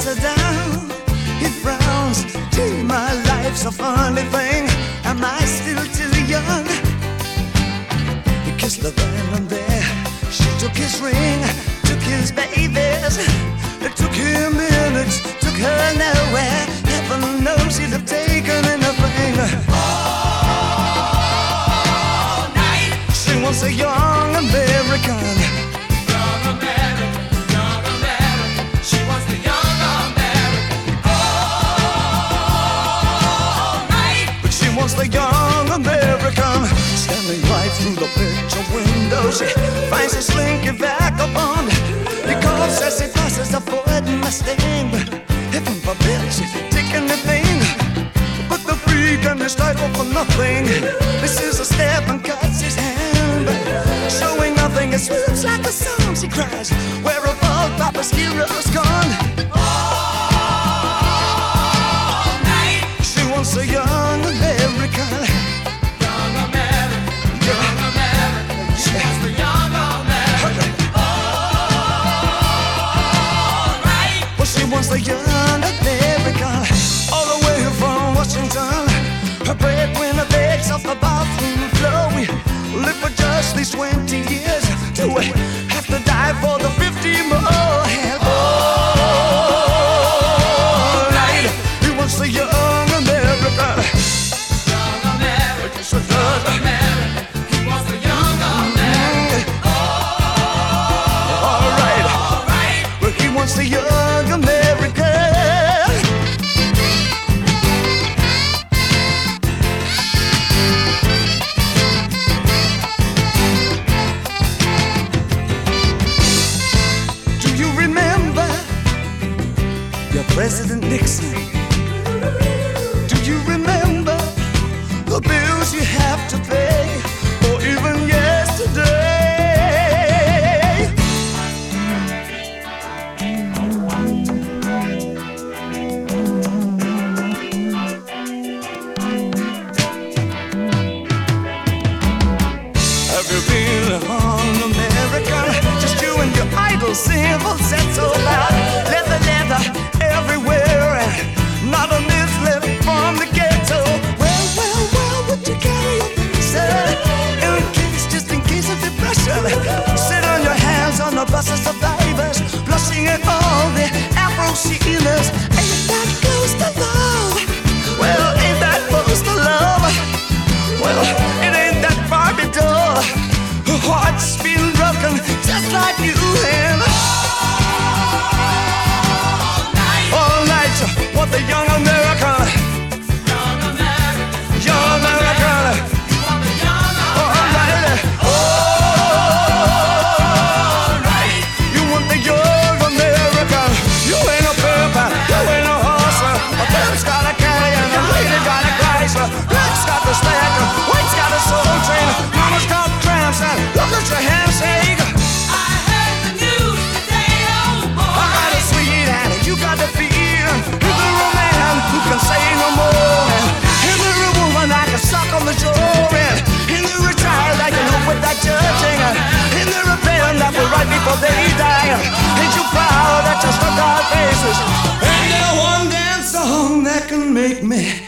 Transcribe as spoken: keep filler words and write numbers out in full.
stares her down, he frowns. Gee, my life's a funny thing. Am I still too young? He kissed the man and there she took his ring, took his babies. It took him minutes, took her nowhere. Heaven knows he'd have taken anything. All night. She wants a young American. Young American, young American. She wants the young American. All night. But she wants the young American. Standing right through the picture window, she finds a slinky vagabond. He calls as he passes, avoiding my sting. Heaven forbid she'd take anything but the freak and his title for nothing. This is a step and cuts his hand, showing nothing. It swoops like a song, she cries. Where have all Papa's heroes gone? All night. She wants a young American. Young American, young American. She wants the young American. All night. Well, she wants the young American. All the way from Washington, her breadwinner begs off the bathroom floor. We live for just these twenty years. Do we have to die for the fifty more? And all night, he wants the young American. Young American, young American. He wants the young American. All right, All right. well, he wants the young American. President Nixon, do you remember the bills you have to pay, or even yesterday? Have you been on America? Just you and your idle civil set so loud. Leather, leather everywhere, and not a miss left from the ghetto. Well, well, well, would you carry your visa in case, just in case of depression? Sit on your hands on the bus of survivors, blushing at all the Afro-Sheeners. Ain't that close to love? Well, ain't that close to love? Well, it ain't that Barbie doll. Her heart's been broken just like you and what the young American, Young American, young American. you want the young American. All right, you want the young American. You ain't a pimp, you ain't a hustler. A pimp's got a Cadillac, a lady got a Chrysler. Black's got the stack, white's got a soul train. Mama's got tramps, and look at your handshake. I heard the news today, oh boy. I got a sweet hand, you got the feet. Who can say no more? And there a woman I can suck on the jaw, and there a child I can help with that judging, and there a parent that will right before they die. Ain't you proud that you struck our faces? Ain't there one dance song that can make me